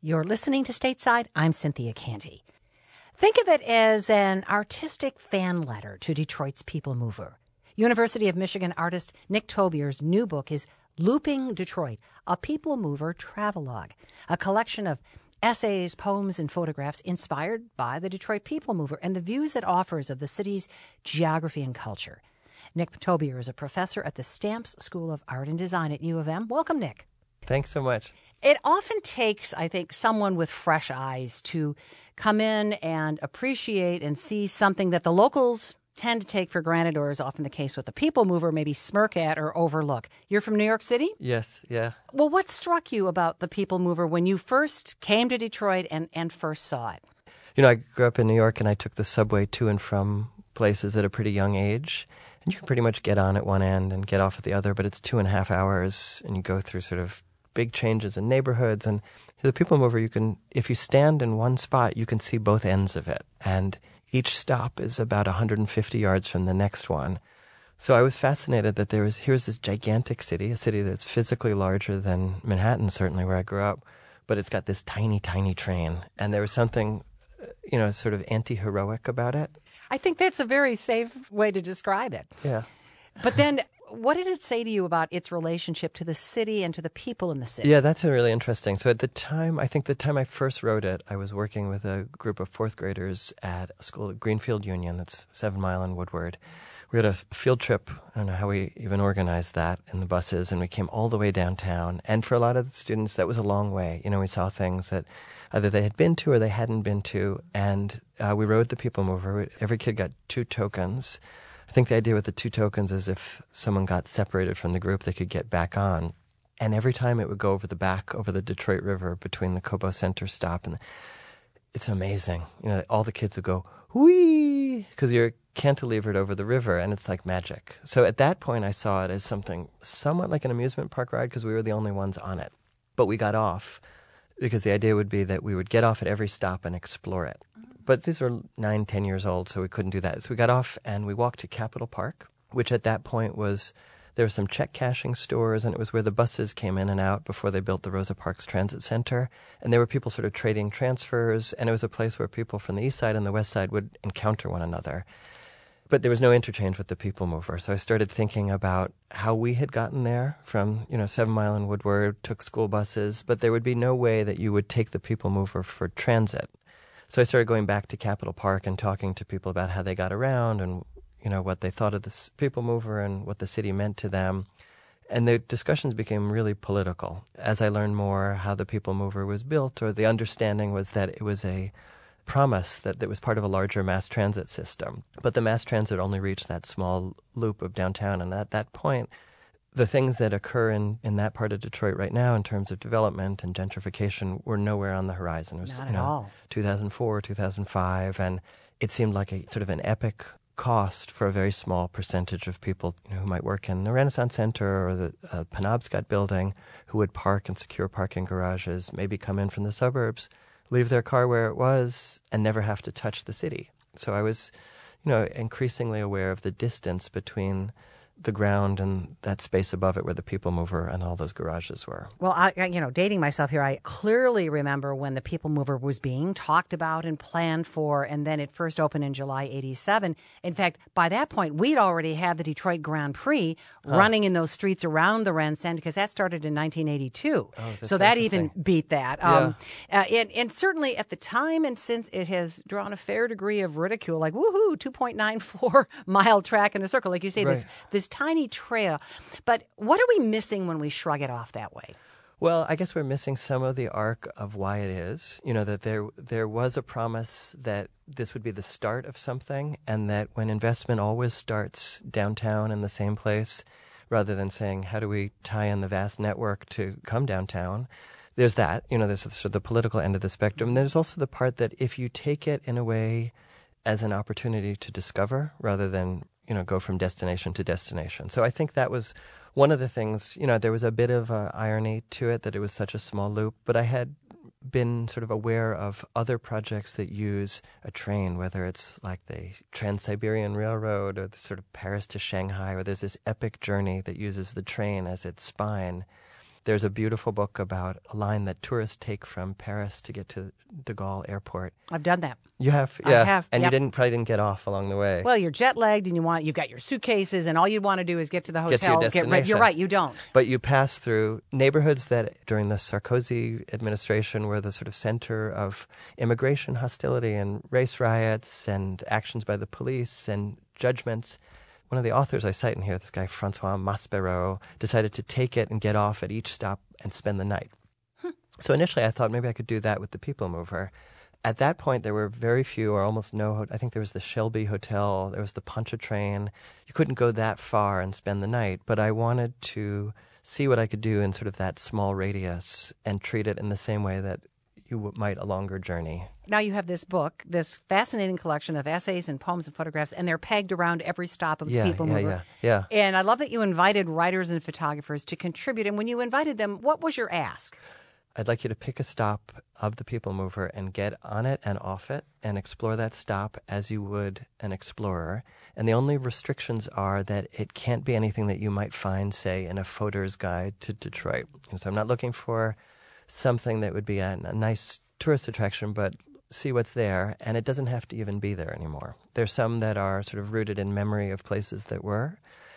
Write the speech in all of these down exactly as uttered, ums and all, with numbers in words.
You're listening to Stateside. I'm Cynthia Canty. Think of it as an artistic fan letter to Detroit's people mover. University of Michigan artist Nick Tobier's new book is Looping Detroit, a people mover travelogue, a collection of essays, poems, and photographs inspired by the Detroit people mover and the views it offers of the city's geography and culture. Nick Tobier is a professor at the Stamps School of Art and Design at U of M. Welcome, Nick. Thanks so much. It often takes, I think, someone with fresh eyes to come in and appreciate and see something that the locals tend to take for granted, or is often the case with the people mover, maybe smirk at or overlook. You're from New York City? Yes, yeah. Well, what struck you about the people mover when you first came to Detroit and, and first saw it? You know, I grew up in New York and I took the subway to and from places at a pretty young age. And you can pretty much get on at one end and get off at the other, but it's two and a half hours and you go through sort of big changes in neighborhoods. And the people mover, you can, if you stand in one spot, you can see both ends of it. And each stop is about one hundred fifty yards from the next one. So I was fascinated that there was, here's this gigantic city, a city that's physically larger than Manhattan, certainly where I grew up, but it's got this tiny, tiny train. And there was something, you know, sort of anti-heroic about it. I think that's a very safe way to describe it. Yeah. But then what did it say to you about its relationship to the city and to the people in the city? Yeah, that's really interesting. So at the time, I think the time I first wrote it, I was working with a group of fourth graders at a school at Greenfield Union, that's Seven Mile and Woodward. We had a field trip. I don't know how we even organized that in the buses, and we came all the way downtown. And for a lot of the students, that was a long way. You know, we saw things that either they had been to or they hadn't been to. And uh, we rode the people mover. Every kid got two tokens. I think the idea with the two tokens is if someone got separated from the group, they could get back on. And every time it would go over the back, over the Detroit River between the Cobo Center stop. And it's amazing. You know, all the kids would go, whee, because you're cantilevered over the river, and it's like magic. So at that point, I saw it as something somewhat like an amusement park ride because we were the only ones on it. But we got off because the idea would be that we would get off at every stop and explore it. But these were nine, ten years old, so we couldn't do that. So we got off and we walked to Capitol Park, which at that point was, there were some check cashing stores, and it was where the buses came in and out before they built the Rosa Parks Transit Center. And there were people sort of trading transfers, and it was a place where people from the east side and the west side would encounter one another. But there was no interchange with the people mover. So I started thinking about how we had gotten there from, you know, Seven Mile and Woodward, took school buses, but there would be no way that you would take the people mover for transit. So I started going back to Capitol Park and talking to people about how they got around and, you know, what they thought of this people mover and what the city meant to them. And the discussions became really political. As I learned more how the people mover was built, or the understanding was that it was a promise that it was part of a larger mass transit system. But the mass transit only reached that small loop of downtown. And at that point, the things that occur in, in that part of Detroit right now in terms of development and gentrification were nowhere on the horizon. It was, Not you at know, all. two thousand four, two thousand five, and it seemed like a sort of an epic cost for a very small percentage of people, you know, who might work in the Renaissance Center or the uh, Penobscot building, who would park in secure parking garages, maybe come in from the suburbs, leave their car where it was, and never have to touch the city. So I was, you know, increasingly aware of the distance between the ground and that space above it where the people mover and all those garages were. Well, I, I- you know, dating myself here, I clearly remember when the people mover was being talked about and planned for, and then it first opened in July eighty-seven. In fact, by that point, we'd already had the Detroit Grand Prix huh. running in those streets around the Ren Center, because that started in nineteen eighty-two. Oh, that's so that even beat that. Yeah. Um, uh, and, and certainly at the time, and since it has drawn a fair degree of ridicule, like, woohoo, two point nine four mile track in a circle, like you say, Right. this this tiny trail. But what are we missing when we shrug it off that way? Well, I guess we're missing some of the arc of why it is. You know, that there there was a promise that this would be the start of something, and that when investment always starts downtown in the same place, rather than saying, how do we tie in the vast network to come downtown? There's that. You know, there's sort of the political end of the spectrum. And there's also the part that if you take it in a way as an opportunity to discover rather than, you know, go from destination to destination. So I think that was one of the things, you know, there was a bit of uh, irony to it that it was such a small loop, but I had been sort of aware of other projects that use a train, whether it's like the Trans-Siberian Railroad or the sort of Paris to Shanghai, where there's this epic journey that uses the train as its spine. There's a beautiful book about a line that tourists take from Paris to get to de Gaulle Airport. I've done that. You have? Yeah. I have. And yep. you didn't probably didn't get off along the way. Well, you're jet lagged and you want you've got your suitcases and all you want to do is get to the hotel. Get to your Get destination. ready. You're right, you don't. But you pass through neighborhoods that during the Sarkozy administration were the sort of center of immigration hostility and race riots and actions by the police and judgments. One of the authors I cite in here, this guy Francois Maspero, decided to take it and get off at each stop and spend the night. Hmm. So initially I thought maybe I could do that with the People Mover. At that point, there were very few or almost no, I think there was the Shelby Hotel, there was the Pontchartrain. You couldn't go that far and spend the night, but I wanted to see what I could do in sort of that small radius and treat it in the same way that you might a longer journey. Now you have this book, this fascinating collection of essays and poems and photographs, and they're pegged around every stop of the yeah, People yeah, Mover. Yeah, yeah. And I love that you invited writers and photographers to contribute. And when you invited them, what was your ask? I'd like you to pick a stop of the People Mover and get on it and off it and explore that stop as you would an explorer. And the only restrictions are that it can't be anything that you might find, say, in a Foder's Guide to Detroit. And so I'm not looking for something that would be a, a nice tourist attraction, but see what's there. And it doesn't have to even be there anymore. There's some that are sort of rooted in memory of places that were.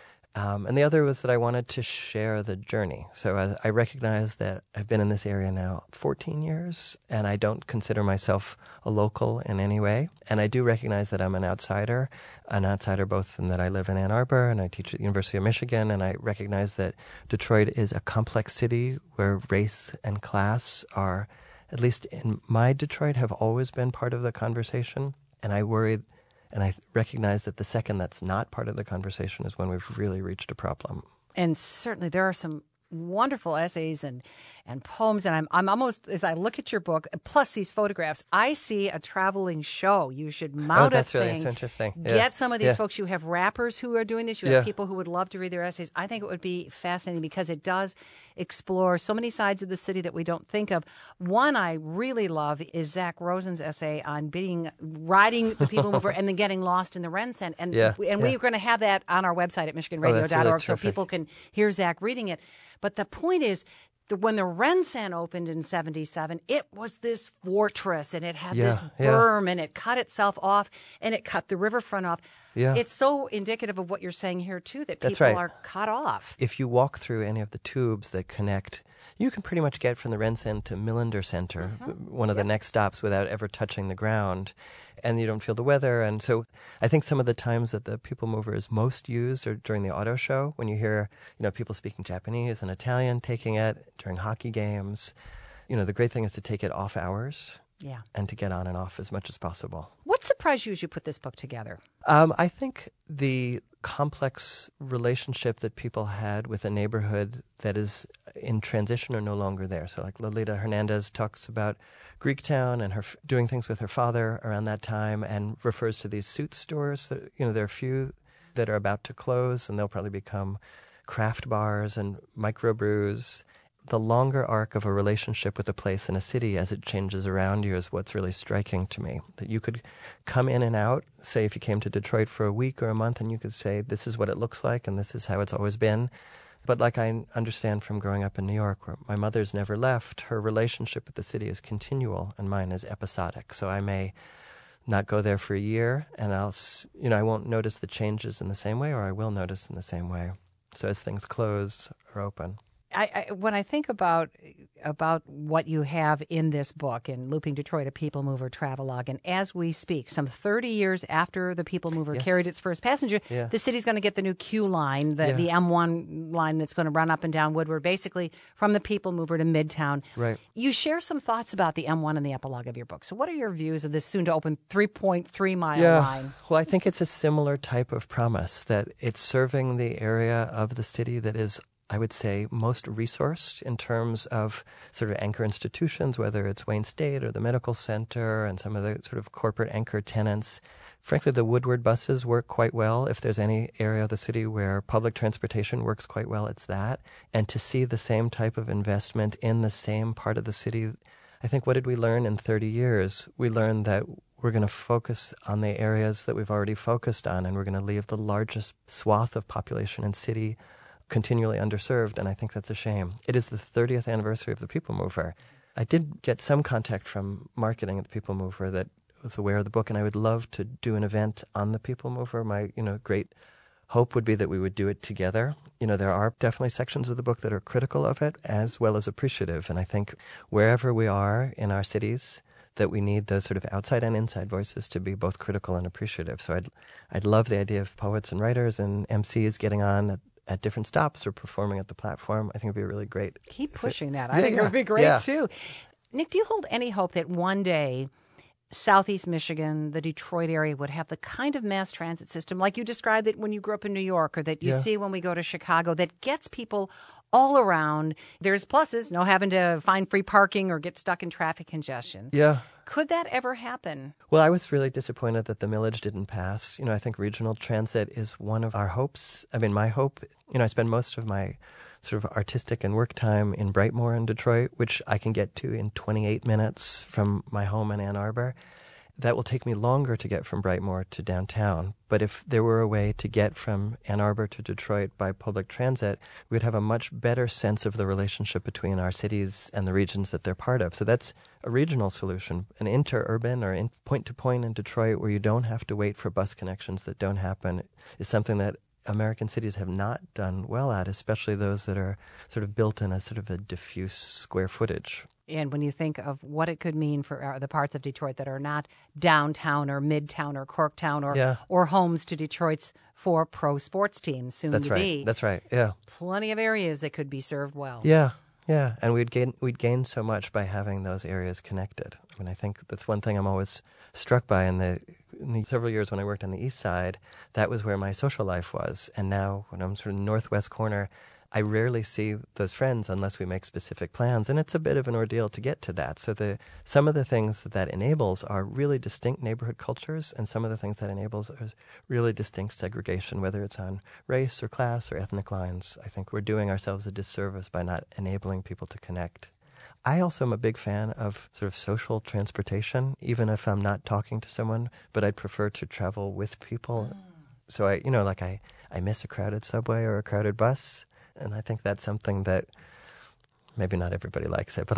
Um, and the other was that I wanted to share the journey. So I, I recognize that I've been in this area now fourteen years, and I don't consider myself a local in any way. And I do recognize that I'm an outsider, an outsider both in that I live in Ann Arbor and I teach at the University of Michigan, and I recognize that Detroit is a complex city where race and class are, at least in my Detroit, have always been part of the conversation. And I worry And I recognize that the second that's not part of the conversation is when we've really reached a problem. And certainly there are some wonderful essays and, and poems. And I'm, I'm almost, as I look at your book, plus these photographs, I see a traveling show. You should mount oh, that's a really thing. so interesting. Yeah. Get some of these yeah. folks. You have rappers who are doing this. You have yeah. people who would love to read their essays. I think it would be fascinating because it does explore so many sides of the city that we don't think of. One I really love is Zach Rosen's essay on being riding the People Mover and then getting lost in the Rensen. And, yeah. and yeah. we're going to have that on our website at michigan radio dot org oh, really so people can hear Zach reading it. But the point is, the, when the Rensen opened in seventy-seven, it was this fortress, and it had yeah, this berm, yeah. and it cut itself off, and it cut the riverfront off. Yeah. It's so indicative of what you're saying here, too, that That's people right. are cut off. If you walk through any of the tubes that connect, you can pretty much get from the Rensen to Millender Center, mm-hmm. one of yep. the next stops, without ever touching the ground. And you don't feel the weather. And so I think some of the times that the People Mover is most used are during the auto show, when you hear, you know, people speaking Japanese and Italian taking it, during hockey games. You know, the great thing is to take it off hours. Yeah. And to get on and off as much as possible. What surprised you as you put this book together? Um, I think the complex relationship that people had with a neighborhood that is in transition or no longer there. So like Lolita Hernandez talks about Greektown and her f- doing things with her father around that time and refers to these suit stores. That, you know, there are a few that are about to close and they'll probably become craft bars and microbrews. The longer arc of a relationship with a place in a city as it changes around you is what's really striking to me. That you could come in and out, say if you came to Detroit for a week or a month, and you could say, this is what it looks like and this is how it's always been. But like I understand from growing up in New York, where my mother's never left, her relationship with the city is continual and mine is episodic. So I may not go there for a year and I'll, you know, I won't notice the changes in the same way, or I will notice in the same way. So as things close or open. I, I, when I think about about what you have in this book, in Looping Detroit, a People Mover travelogue, and as we speak, some thirty years after the People Mover yes. carried its first passenger, yeah. the city's going to get the new Q line, the, yeah. the M one line that's going to run up and down Woodward, basically from the People Mover to Midtown. Right. You share some thoughts about the M one in the epilogue of your book. So what are your views of this soon-to-open three point three mile yeah. line? Well, I think it's a similar type of promise, that it's serving the area of the city that is, I would say, most resourced in terms of sort of anchor institutions, whether it's Wayne State or the Medical Center and some of the sort of corporate anchor tenants. Frankly, the Woodward buses work quite well. If there's any area of the city where public transportation works quite well, it's that. And to see the same type of investment in the same part of the city, I think, what did we learn in thirty years? We learned that we're going to focus on the areas that we've already focused on, and we're going to leave the largest swath of population and city continually underserved, and I think that's a shame. It is the thirtieth anniversary of the People Mover. I did get some contact from marketing at the People Mover that was aware of the book, and I would love to do an event on the People Mover. My, you know, great hope would be that we would do it together. You know, there are definitely sections of the book that are critical of it as well as appreciative, and I think wherever we are in our cities, that we need those sort of outside and inside voices to be both critical and appreciative. So I'd I'd love the idea of poets and writers and M Cs getting on at, at different stops or performing at the platform. I think it'd be really great. Keep pushing that. I yeah, think yeah, it would be great, yeah. too. Nick, do you hold any hope that one day Southeast Michigan, the Detroit area, would have the kind of mass transit system like you described it when you grew up in New York, or that you yeah. see when we go to Chicago, that gets people all around? There's pluses, no having to find free parking or get stuck in traffic congestion. Yeah. Could that ever happen? Well, I was really disappointed that the millage didn't pass. You know, I think regional transit is one of our hopes. I mean, my hope, you know, I spend most of my sort of artistic and work time in Brightmoor in Detroit, which I can get to in twenty-eight minutes from my home in Ann Arbor. That will take me longer to get from Brightmoor to downtown. But if there were a way to get from Ann Arbor to Detroit by public transit, we'd have a much better sense of the relationship between our cities and the regions that they're part of. So that's a regional solution, an interurban or in point-to-point in Detroit where you don't have to wait for bus connections that don't happen, is something that American cities have not done well at, especially those that are sort of built in a sort of a diffuse square footage. And when you think of what it could mean for uh, the parts of Detroit that are not downtown or midtown or Corktown or yeah. or homes to Detroit's four pro sports teams soon That's to right. be. That's right. Yeah. Plenty of areas that could be served well. Yeah. Yeah. And we'd gain we'd gain so much by having those areas connected. I mean, I think that's one thing I'm always struck by in the in the several years when I worked on the East Side. That was where my social life was. And now when I'm sort of northwest corner, I rarely see those friends unless we make specific plans, and it's a bit of an ordeal to get to that. So the some of the things that that enables are really distinct neighborhood cultures, and some of the things that enables are really distinct segregation, whether it's on race or class or ethnic lines. I think we're doing ourselves a disservice by not enabling people to connect. I also am a big fan of sort of social transportation, even if I'm not talking to someone, but I'd prefer to travel with people. Mm. So I, you know, like I, I miss a crowded subway or a crowded bus. And I think that's something that maybe not everybody likes it, but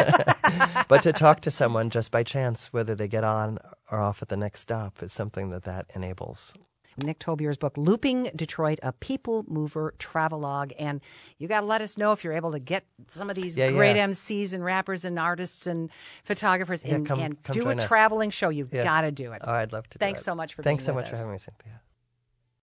I, but to talk to someone just by chance, whether they get on or off at the next stop, is something that that enables. Nick Tobier's book, Looping Detroit, a People Mover Travelogue. And you got to let us know if you're able to get some of these yeah, great yeah. M Cs and rappers and artists and photographers yeah, and, come, and come do a us. traveling show. You've yeah. got to do it. Oh, I'd love to Thanks do it. so much for Thanks being so with much us. for having me, Cynthia.